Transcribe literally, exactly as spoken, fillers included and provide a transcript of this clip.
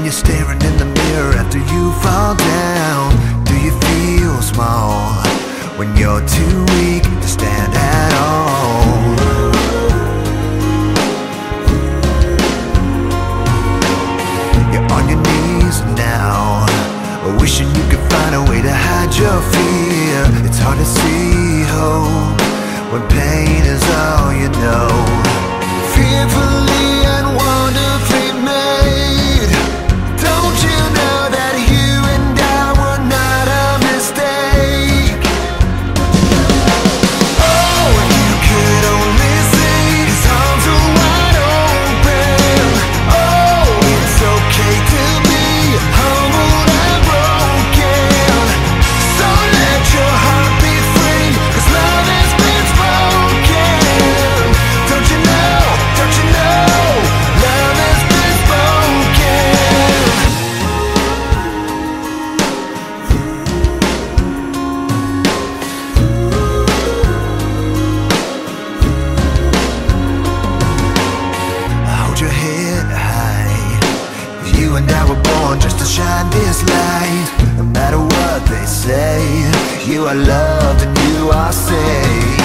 you're staring in the mirror after you fall down, do you feel small when you're too weak to stand at all? You're on your knees now, wishing you could find a way to hide your fear. It's hard to see hope when pain is all you know. Fearfully and wonderfully made. Don't you know that you and I were not a mistake? Oh, if you could only see his arms are wide open. Oh, it's okay to be humble and broken. So let your heart be free, 'cause love has been spoken. Don't you know, don't you know, love has been spoken. Hold your head high. You and I were born just to shine this light. No matter what they say, you are loved and you are safe.